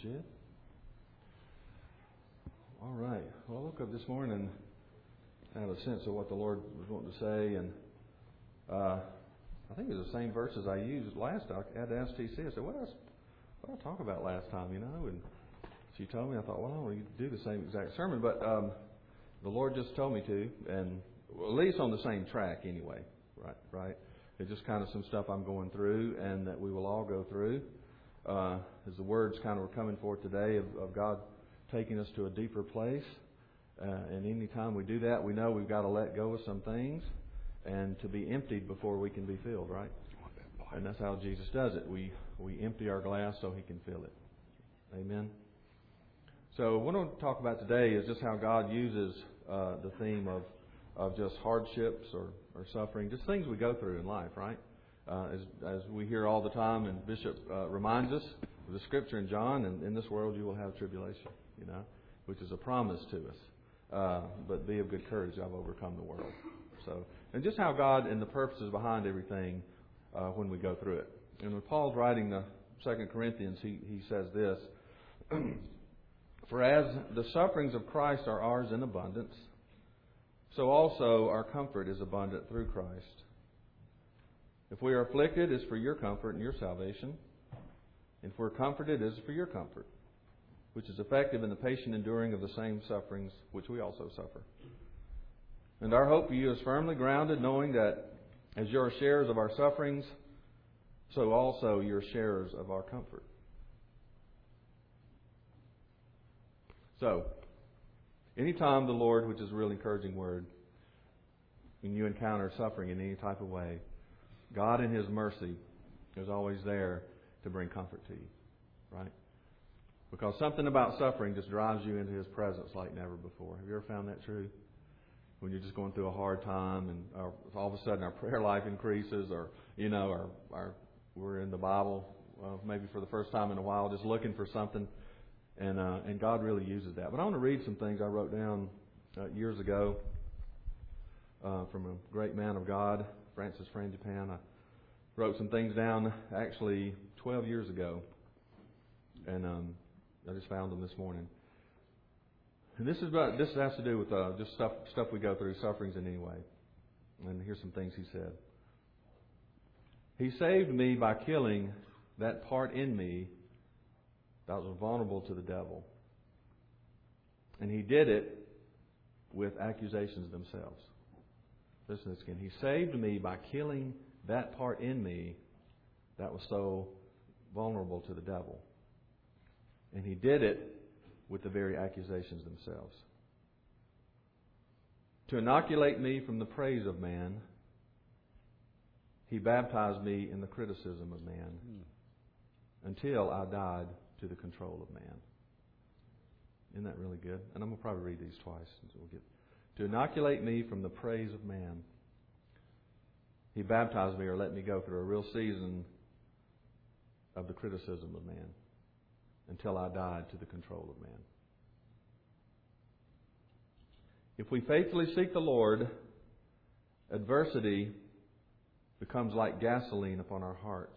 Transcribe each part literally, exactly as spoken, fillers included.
Jeff. All right. Well, I woke up this morning and had a sense of what the Lord was wanting to say, and uh, I think it was the same verses I used last. I had to ask T C. I said, "What else? What did I talk about last time?" You know, and she told me. I thought, "Well, I don't want to do the same exact sermon," but um, the Lord just told me to, and well, at least on the same track anyway. Right, right. It's just kind of some stuff I'm going through, and that we will all go through. Uh, as the words kind of were coming forth today of, of God taking us to a deeper place. Uh, and any time we do that, we know we've got to let go of some things and to be emptied before we can be filled, right? And that's how Jesus does it. We we empty our glass so He can fill it. Amen. So what I want to talk about today is just how God uses uh, the theme of, of just hardships or, or suffering, just things we go through in life, right? Uh, as, as we hear all the time, and Bishop uh, reminds us of the Scripture in John, and in this world you will have tribulation, you know, which is a promise to us. Uh, but be of good courage, I've overcome the world. So, and just how God and the purposes behind everything uh, when we go through it. And when Paul's writing the Second Corinthians, he, he says this, "For as the sufferings of Christ are ours in abundance, so also our comfort is abundant through Christ. If we are afflicted, it's for your comfort and your salvation. If we're comforted, it's for your comfort, which is effective in the patient enduring of the same sufferings which we also suffer. And our hope for you is firmly grounded, knowing that as you are sharers of our sufferings, so also you're sharers of our comfort." So, anytime the Lord, which is a really encouraging word, when you encounter suffering in any type of way, God in His mercy is always there to bring comfort to you, right? Because something about suffering just drives you into His presence like never before. Have you ever found that true? When you're just going through a hard time, and our, all of a sudden our prayer life increases, or you know, our, our we're in the Bible uh, maybe for the first time in a while, just looking for something, and uh, and God really uses that. But I want to read some things I wrote down uh, years ago uh, from a great man of God, Francis Frangipane. I wrote some things down actually twelve years ago, and um, I just found them this morning. And this is about this has to do with uh, just stuff stuff we go through, sufferings in any way. And here's some things he said. "He saved me by killing that part in me that was vulnerable to the devil. And He did it with accusations themselves." Listen to this again. "He saved me by killing that part in me that was so vulnerable to the devil. And He did it with the very accusations themselves. To inoculate me from the praise of man, He baptized me in the criticism of man until I died to the control of man." Isn't that really good? And I'm going to probably read these twice. So we'll get to inoculate me from the praise of man. He baptized me, or let me go through a real season of the criticism of man until I died to the control of man. If we faithfully seek the Lord, adversity becomes like gasoline upon our hearts.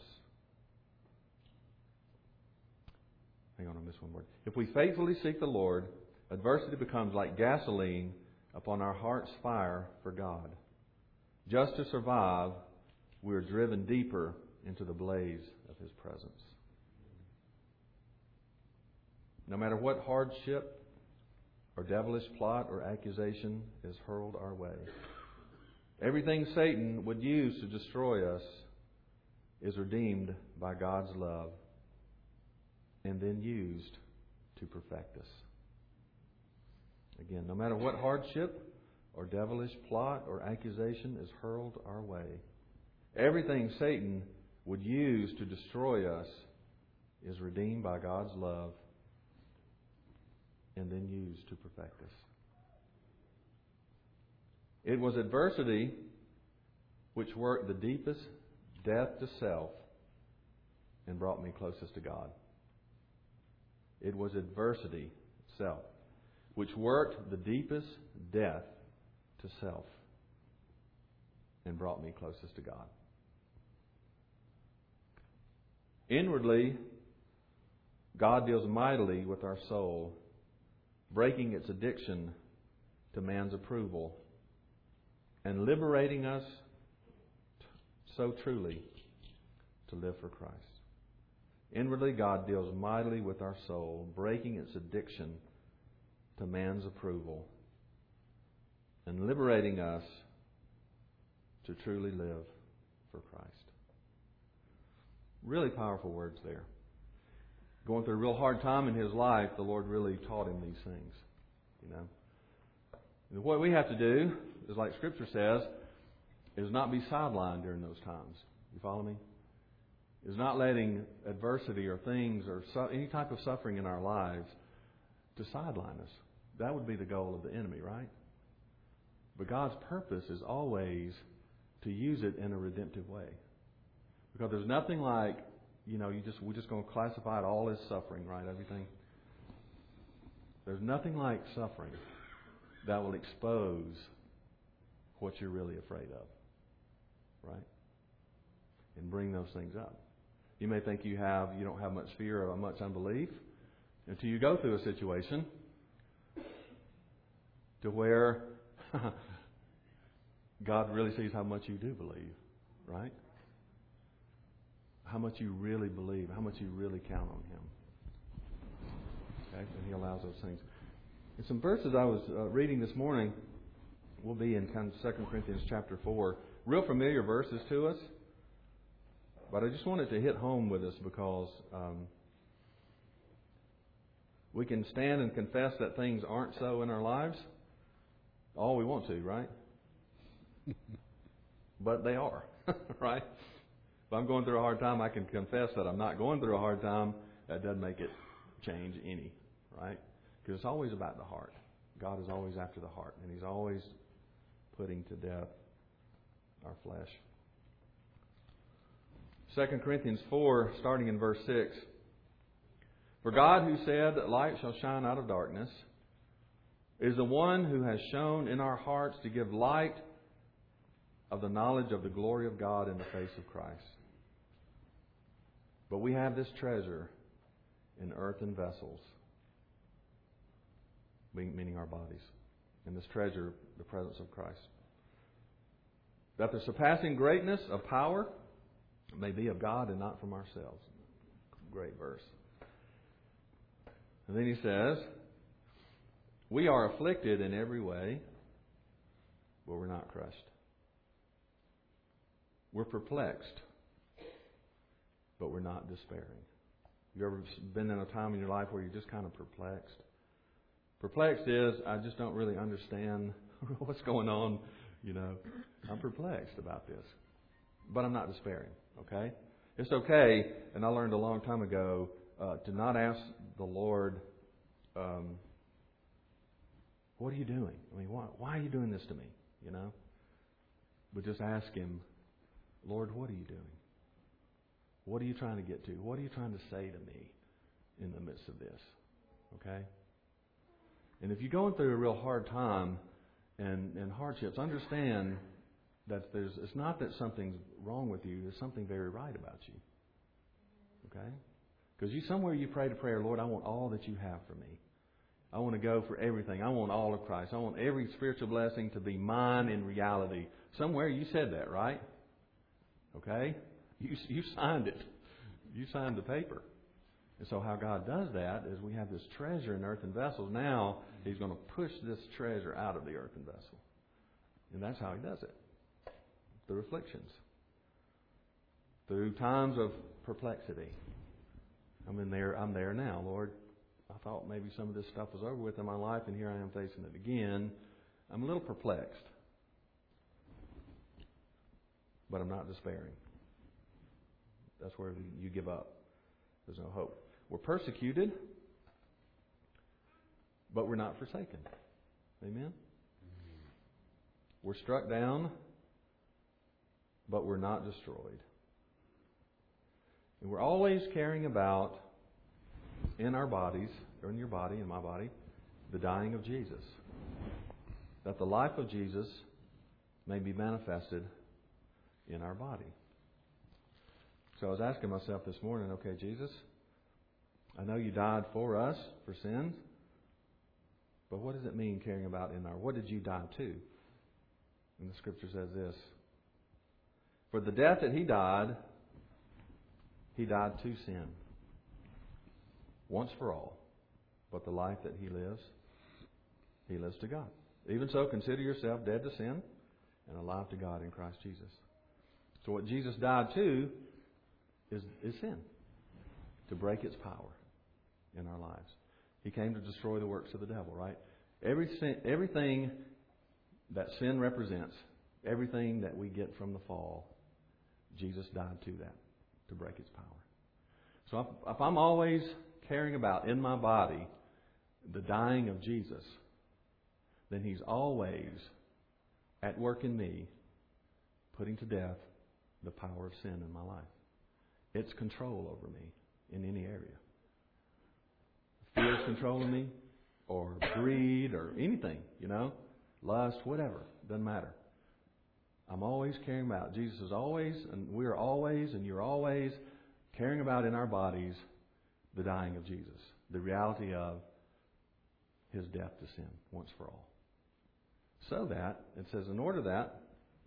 Hang on, I missed one word. If we faithfully seek the Lord, adversity becomes like gasoline upon our heart's fire for God. Just to survive, we are driven deeper into the blaze of His presence. No matter what hardship or devilish plot or accusation is hurled our way, everything Satan would use to destroy us is redeemed by God's love and then used to perfect us. Again, no matter what hardship or devilish plot or accusation is hurled our way, everything Satan would use to destroy us is redeemed by God's love and then used to perfect us. It was adversity which worked the deepest death to self and brought me closest to God. It was adversity itself which worked the deepest death to self and brought me closest to God. Inwardly, God deals mightily with our soul, breaking its addiction to man's approval and liberating us so truly to live for Christ. Inwardly, God deals mightily with our soul, breaking its addiction to man's approval and liberating us to truly live for Christ. Really powerful words there. Going through a real hard time in his life, the Lord really taught him these things. You know, and what we have to do is, like Scripture says, is not be sidelined during those times. You follow me? Is not letting adversity or things or su- any type of suffering in our lives to sideline us. That would be the goal of the enemy, right? But God's purpose is always to use it in a redemptive way. Because there's nothing like, you know, you just we're just going to classify it all as suffering, right? Everything. There's nothing like suffering that will expose what you're really afraid of, right? And bring those things up. You may think you have you don't have much fear or much unbelief until you go through a situation to where God really sees how much you do believe, right? How much you really believe, how much you really count on Him. Okay, and He allows those things. And some verses I was uh, reading this morning will be in kind of Second Corinthians chapter four. Real familiar verses to us, but I just wanted to hit home with us because um, we can stand and confess that things aren't so in our lives all we want to, right? But they are, right? If I'm going through a hard time, I can confess that I'm not going through a hard time. That doesn't make it change any, right? Because it's always about the heart. God is always after the heart, and He's always putting to death our flesh. Second Corinthians four, starting in verse six. For God, who said that light shall shine out of darkness, is the one who has shown in our hearts to give light of the knowledge of the glory of God in the face of Christ. But we have this treasure in earthen vessels, meaning our bodies, and this treasure, the presence of Christ, that the surpassing greatness of power may be of God and not from ourselves. Great verse. And then he says, we are afflicted in every way, but we're not crushed. We're perplexed, but we're not despairing. You ever been in a time in your life where you're just kind of perplexed? Perplexed is, I just don't really understand what's going on. You know, I'm perplexed about this. But I'm not despairing, okay? It's okay, and I learned a long time ago, uh, to not ask the Lord, um, what are you doing? I mean, why, why are you doing this to me? You know? But just ask Him, Lord, what are you doing? What are you trying to get to? What are you trying to say to me in the midst of this? Okay? And if you're going through a real hard time and, and hardships, understand that there's it's not that something's wrong with you. There's something very right about you. Okay? Because you somewhere you prayed a prayer, Lord, I want all that you have for me. I want to go for everything. I want all of Christ. I want every spiritual blessing to be mine in reality. Somewhere you said that, right? Okay? You you signed it. You signed the paper. And so how God does that is we have this treasure in earthen vessels. Now He's going to push this treasure out of the earthen vessel. And that's how He does it. Through afflictions. Through times of perplexity. I'm in there, I'm there now, Lord. I thought maybe some of this stuff was over with in my life, and here I am facing it again. I'm a little perplexed. But I'm not despairing. That's where you give up. There's no hope. We're persecuted, but we're not forsaken. Amen? We're struck down, but we're not destroyed. And we're always caring about, in our bodies, or in your body, in my body, the dying of Jesus. That the life of Jesus may be manifested in our body. So I was asking myself this morning, okay, Jesus, I know you died for us, for sins. But what does it mean caring about in our... What did you die to? And the Scripture says this. For the death that He died, He died to sin. Once for all. But the life that He lives, He lives to God. Even so, consider yourself dead to sin and alive to God in Christ Jesus. So what Jesus died to is, is sin. To break its power in our lives. He came to destroy the works of the devil, right? Every sin, everything that sin represents, everything that we get from the fall, Jesus died to that, to break its power. So if, if I'm always caring about in my body the dying of Jesus, then He's always at work in me, putting to death the power of sin in my life. It's control over me in any area. Fear is controlling me, or greed, or anything, you know, lust, whatever, doesn't matter. I'm always caring about. Jesus is always, and we're always, and you're always caring about in our bodies the dying of Jesus, the reality of His death to sin once for all. So that, it says, in order that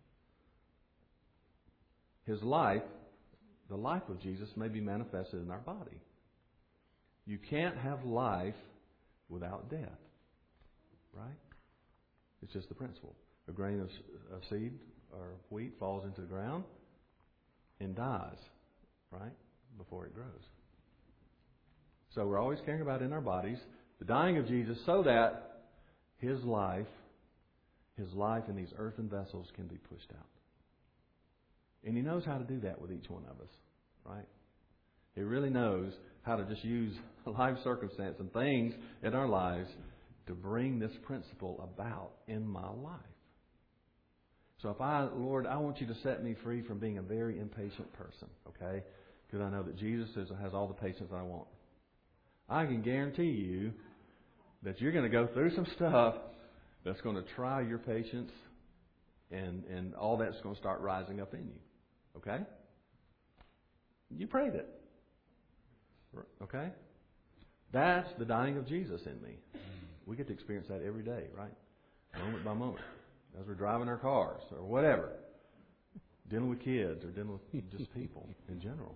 His life, the life of Jesus, may be manifested in our body. You can't have life without death. Right? It's just the principle. A grain of, of seed or wheat falls into the ground and dies, right, before it grows. So we're always caring about in our bodies the dying of Jesus so that His life, His life in these earthen vessels can be pushed out. And He knows how to do that with each one of us, right? He really knows how to just use life circumstance and things in our lives to bring this principle about in my life. So if I, Lord, I want you to set me free from being a very impatient person, okay? Because I know that Jesus is, has all the patience I want. I can guarantee you that you're going to go through some stuff that's going to try your patience, and, and all that's going to start rising up in you, okay? You prayed it. Okay? That's the dying of Jesus in me. We get to experience that every day, right? Moment by moment. As we're driving our cars or whatever. Dealing with kids or dealing with just people in general.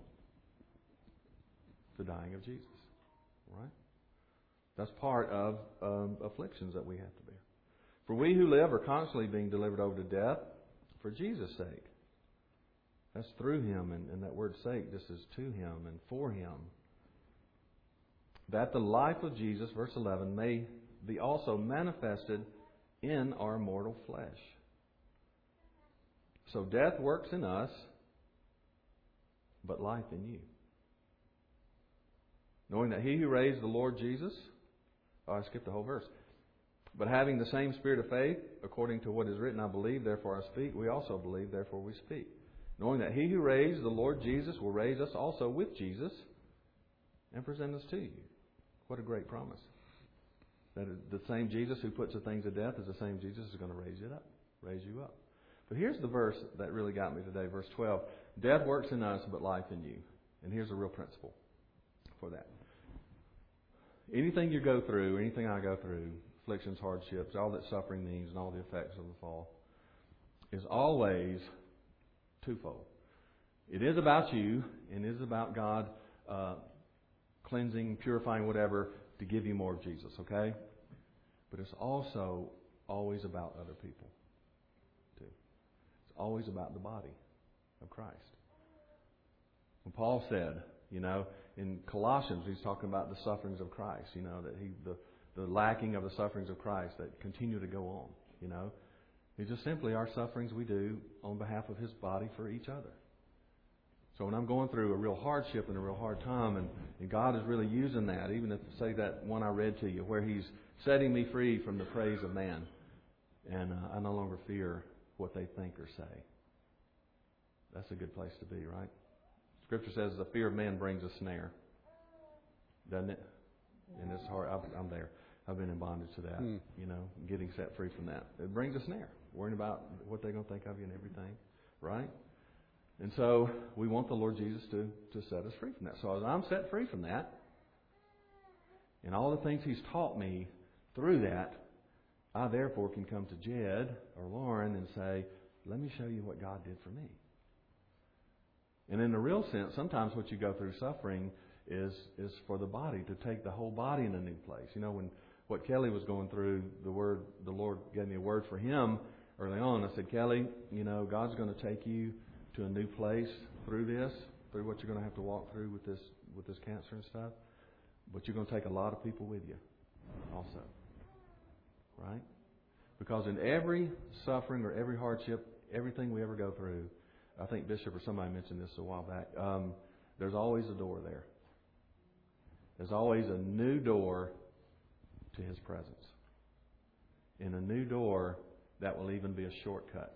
The dying of Jesus. Right? That's part of um, afflictions that we have to bear. For we who live are constantly being delivered over to death for Jesus' sake. That's through Him, and, and that word sake just is to Him and for Him. That the life of Jesus, verse eleven, may be also manifested in our mortal flesh. So death works in us, but life in you. Knowing that He who raised the Lord Jesus, oh, I skipped the whole verse. But having the same spirit of faith, according to what is written, I believe, therefore I speak, we also believe, therefore we speak. Knowing that He who raised the Lord Jesus will raise us also with Jesus and present us to you. What a great promise. That the same Jesus who puts the things to death is the same Jesus who's going to raise it up, raise you up. But here's the verse that really got me today, verse twelve. Death works in us, but life in you. And here's a real principle for that. Anything you go through, anything I go through, afflictions, hardships, all that suffering means and all the effects of the fall, is always twofold. It is about you, and it is about God uh, cleansing, purifying, whatever, to give you more of Jesus, okay? But it's also always about other people, too. It's always about the body of Christ. When Paul said, you know, in Colossians, he's talking about the sufferings of Christ, you know, that he, the, the lacking of the sufferings of Christ that continue to go on, you know. It's just simply our sufferings we do on behalf of His body for each other. So when I'm going through a real hardship and a real hard time, and, and God is really using that, even if, say, that one I read to you, where He's setting me free from the praise of man, and uh, I no longer fear what they think or say. That's a good place to be, right? Scripture says the fear of man brings a snare, doesn't it? And it's hard. I've, I'm there. I've been in bondage to that, hmm. you know, getting set free from that. It brings a snare, worrying about what they're going to think of you and everything, right? And so we want the Lord Jesus to, to set us free from that. So as I'm set free from that, And all the things He's taught me through that, I therefore can come to Jed or Lauren and say, let me show you what God did for me. And in the real sense, sometimes what you go through suffering is is for the body, to take the whole body in a new place. You know, when what Kelly was going through, the word the Lord gave me a word for him early on. I said, Kelly, you know, God's going to take you to a new place through this, through what you're going to have to walk through with this with this cancer and stuff. But you're going to take a lot of people with you also. Right? Because in every suffering or every hardship, everything we ever go through, I think Bishop or somebody mentioned this a while back, um, there's always a door there. There's always a new door to His presence. And a new door that will even be a shortcut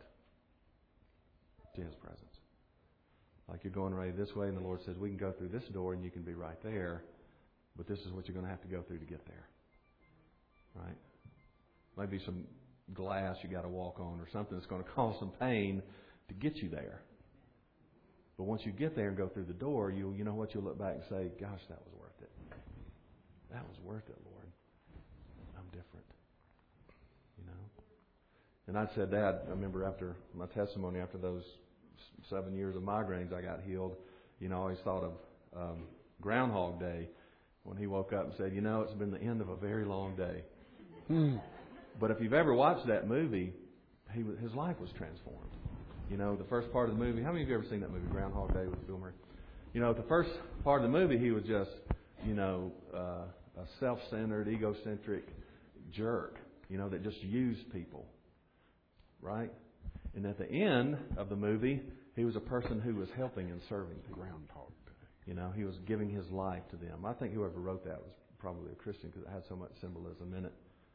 to His presence. Like you're going right this way and the Lord says, we can go through this door and you can be right there, but this is what you're going to have to go through to get there. Right? Maybe some glass you got to walk on or something that's going to cause some pain to get you there. But once you get there and go through the door, you you know what, you'll look back and say, gosh, that was worth it. That was worth it, Lord. I'm different. You know? And I said that, I remember after my testimony, after those seven years of migraines, I got healed. You know, I always thought of um, Groundhog Day when he woke up and said, you know, it's been the end of a very long day. Hmm. But if you've ever watched that movie, he his life was transformed. You know, the first part of the movie, how many of you ever seen that movie, Groundhog Day with Bill Murray? You know, the first part of the movie, he was just, you know, uh, a self-centered, egocentric jerk, you know, that just used people. Right? And at the end of the movie, he was a person who was helping and serving people. Groundhog Day. You know, he was giving his life to them. I think whoever wrote that was probably a Christian because it had so much symbolism in it.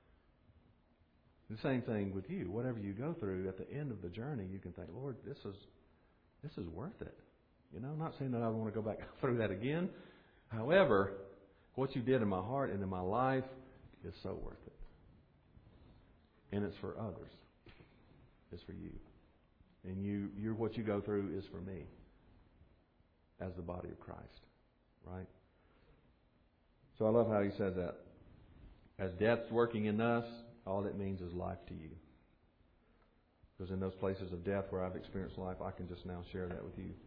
The same thing with you. Whatever you go through, at the end of the journey, you can think, Lord, this is this is worth it. You know, I'm not saying that I want to go back through that again. However, what you did in my heart and in my life is so worth it. And it's for others. It's for you. And you, you, what you go through is for me as the body of Christ. Right? So I love how he says that. As death's working in us, all it means is life to you. Because in those places of death where I've experienced life, I can just now share that with you.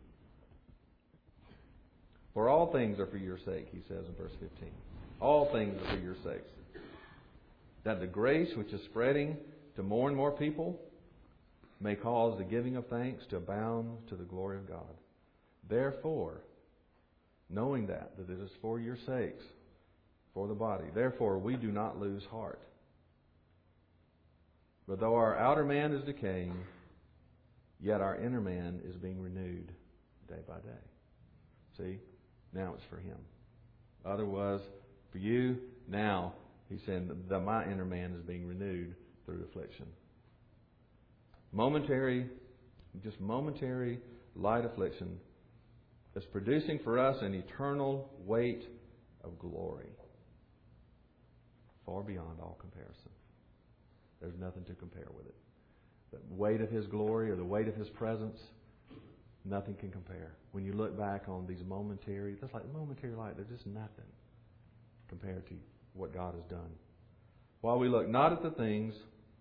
For all things are for your sake, he says in verse fifteen. All things are for your sakes. That the grace which is spreading to more and more people may cause the giving of thanks to abound to the glory of God. Therefore, knowing that, that it is for your sakes, for the body, therefore we do not lose heart. But though our outer man is decaying, yet our inner man is being renewed day by day. See? Now it's for him. Other was for you. Now, he's saying that my inner man is being renewed through affliction. Momentary, just momentary light affliction is producing for us an eternal weight of glory, far beyond all comparison. There's nothing to compare with it. The weight of His glory or the weight of His presence, nothing can compare. When you look back on these momentary, that's like momentary light, they're just nothing compared to what God has done. While we look not at the things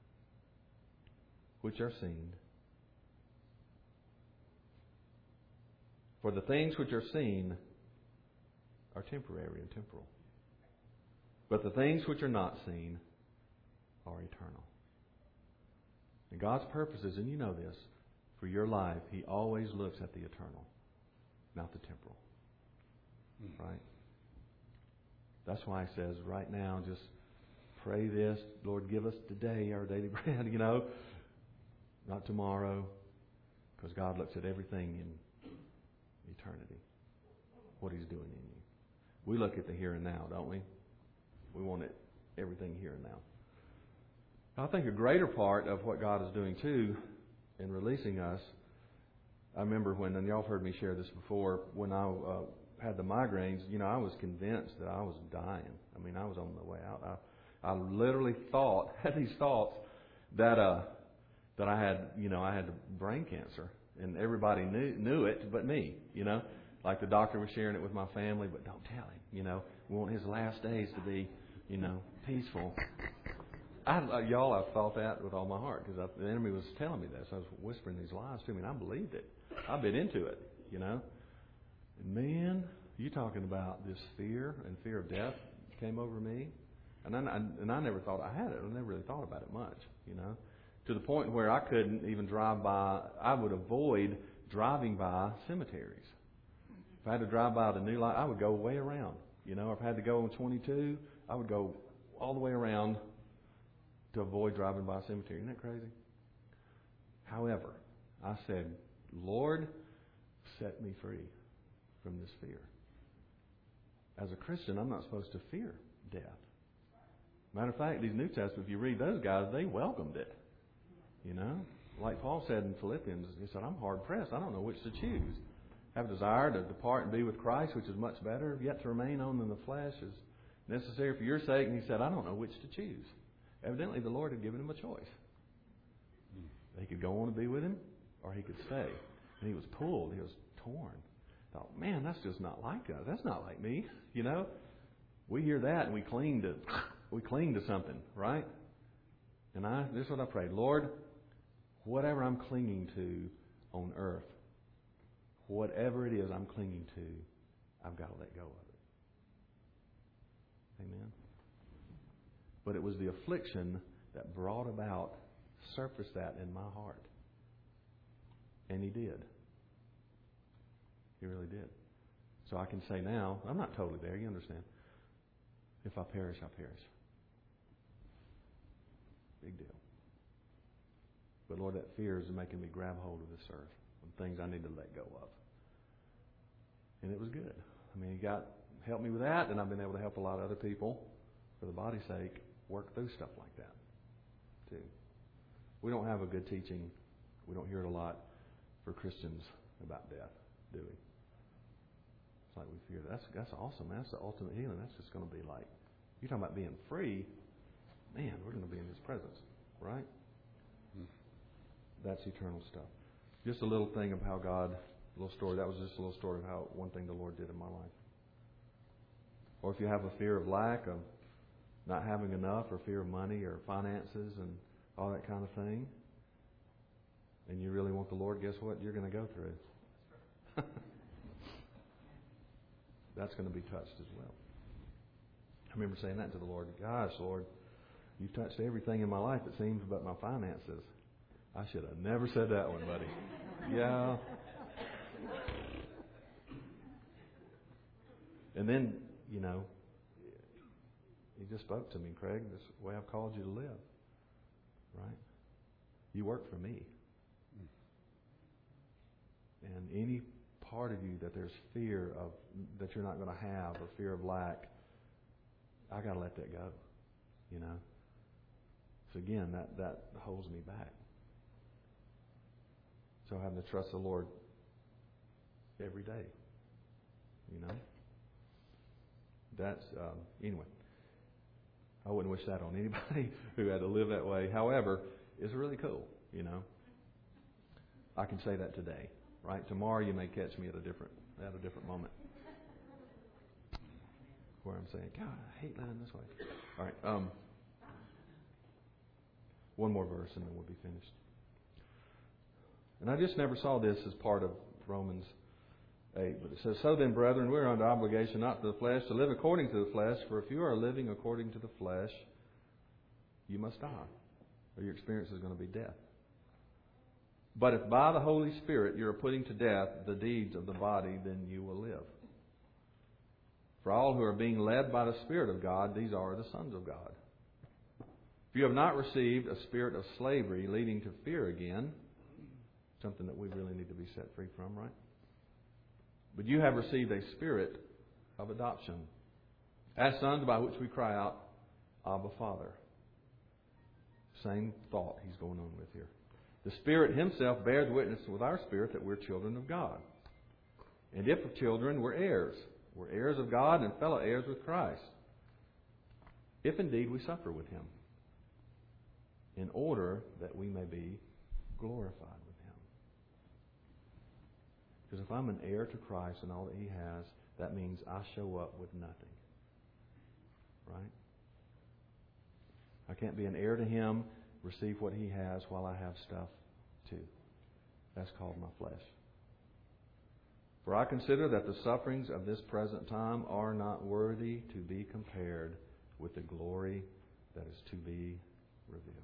which are seen, for the things which are seen are temporary and temporal. But the things which are not seen are eternal. And God's purposes, and you know this, for your life, He always looks at the eternal, not the temporal. Mm. Right? That's why He says, right now, just pray this, Lord, give us today our daily bread, you know, not tomorrow, because God looks at everything in eternity, what He's doing in you. We look at the here and now, don't we? We want it, everything here and now. I think a greater part of what God is doing, too, in releasing us, I remember when, and y'all have heard me share this before, when I uh, had the migraines, you know, I was convinced that I was dying. I mean, I was on the way out. I, I literally thought, had these thoughts, that uh, that I had, you know, I had brain cancer. And everybody knew knew it but me, you know. Like the doctor was sharing it with my family, but don't tell him, you know. We want His last days to be, you know, peaceful. I, uh, y'all, I thought that with all my heart because the enemy was telling me this. I was whispering these lies to me, and I believed it. I bit into it, you know. And man, you talking about this fear and fear of death came over me, and I, and I never thought I had it. I never really thought about it much, you know, to the point where I couldn't even drive by. I would avoid driving by cemeteries. If I had to drive by the New Life, I would go way around. You know, if I had to go on twenty-two, I would go all the way around to avoid driving by a cemetery. Isn't that crazy? However, I said, Lord, set me free from this fear. As a Christian, I'm not supposed to fear death. Matter of fact, these New Testament, if you read those guys, they welcomed it. You know? Like Paul said in Philippians, he said, I'm hard pressed. I don't know which to choose. Have a desire to depart and be with Christ, which is much better. Yet to remain on in the flesh is necessary for your sake. And he said, I don't know which to choose. Evidently, the Lord had given him a choice. He could go on and be with him, or he could stay. And he was pulled. He was torn. I thought, man, that's just not like us. That's not like me. You know, we hear that and we cling to we cling to something, right? And I this is what I prayed, Lord, whatever I'm clinging to on earth, whatever it is I'm clinging to, I've got to let go of it. Amen. But it was the affliction that brought about, surfaced that in my heart. And He did. He really did. So I can say now, I'm not totally there, you understand. If I perish, I perish. Big deal. But Lord, that fear is making me grab hold of this earth and things I need to let go of. And it was good. I mean, He got helped me with that, and I've been able to help a lot of other people for the body's sake work through stuff like that too. We don't have a good teaching. We don't hear it a lot for Christians about death, do we? It's like we fear that. That's, that's awesome. That's the ultimate healing. That's just going to be like, you're talking about being free. Man, we're going to be in His presence, right? Hmm. That's eternal stuff. Just a little thing of how God, a little story. That was just a little story of how one thing the Lord did in my life. Or if you have a fear of lack, of not having enough, or fear of money or finances and all that kind of thing, and you really want the Lord, guess what? You're going to go through. That's going to be touched as well. I remember saying that to the Lord. Gosh, Lord, You've touched everything in my life, it seems, but my finances. I should have never said that one, buddy. Yeah. And then, you know, He just spoke to me, Craig, this way I've called you to live. Right? You work for me. And any part of you that there's fear of, that you're not going to have, or fear of lack, I got to let that go. You know? So again, that, that holds me back. So having to trust the Lord every day. You know? That's, um, anyway. I wouldn't wish that on anybody who had to live that way. However, it's really cool, you know. I can say that today, right? Tomorrow you may catch me at a different at a different moment where I'm saying, God, I hate living this way. All right, um, one more verse and then we'll be finished. And I just never saw this as part of Romans eight, but it says, so then, brethren, we are under obligation not to the flesh to live according to the flesh, for if you are living according to the flesh, you must die, or your experience is going to be death. But if by the Holy Spirit you are putting to death the deeds of the body, then you will live. For all who are being led by the Spirit of God, these are the sons of God. If you have not received a spirit of slavery leading to fear again, something that we really need to be set free from, right? But you have received a spirit of adoption, as sons, by which we cry out, Abba, Father. Same thought He's going on with here. The Spirit Himself bears witness with our spirit that we're children of God. And if of children, we're heirs. We're heirs of God and fellow heirs with Christ. If indeed we suffer with Him, in order that we may be glorified with Him. Because if I'm an heir to Christ and all that He has, that means I show up with nothing. Right? I can't be an heir to Him, receive what He has while I have stuff too. That's called my flesh. For I consider that the sufferings of this present time are not worthy to be compared with the glory that is to be revealed.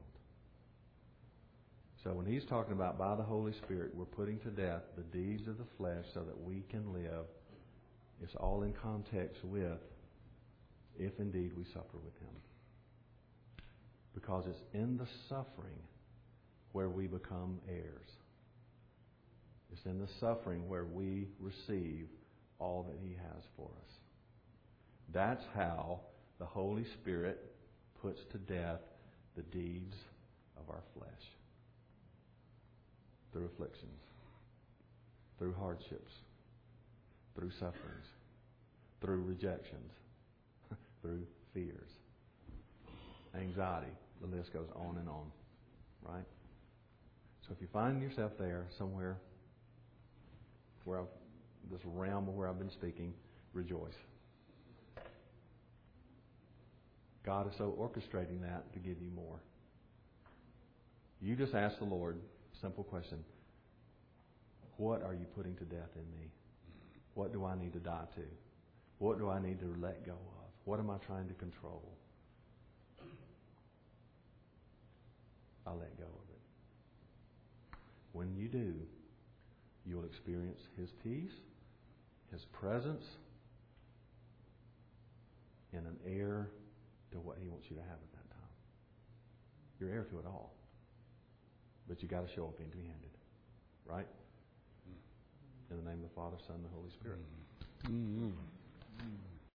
So when he's talking about by the Holy Spirit, we're putting to death the deeds of the flesh so that we can live, it's all in context with, if indeed we suffer with Him. Because it's in the suffering where we become heirs. It's in the suffering where we receive all that He has for us. That's how the Holy Spirit puts to death the deeds of our flesh. Through afflictions, through hardships, through sufferings, through rejections, through fears, anxiety. The list goes on and on. Right? So if you find yourself there somewhere where I've, this realm of where I've been speaking, rejoice. God is so orchestrating that to give you more. You just ask the Lord, simple question, what are you putting to death in me? What do I need to die to? What do I need to let go of? What am I trying to control? I let go of it. When you do, you'll experience His peace, His presence, and an heir to what He wants you to have at that time. You're heir to it all. But you got to show up empty-handed. Right? In the name of the Father, Son, and the Holy Spirit. Mm-hmm. Mm-hmm.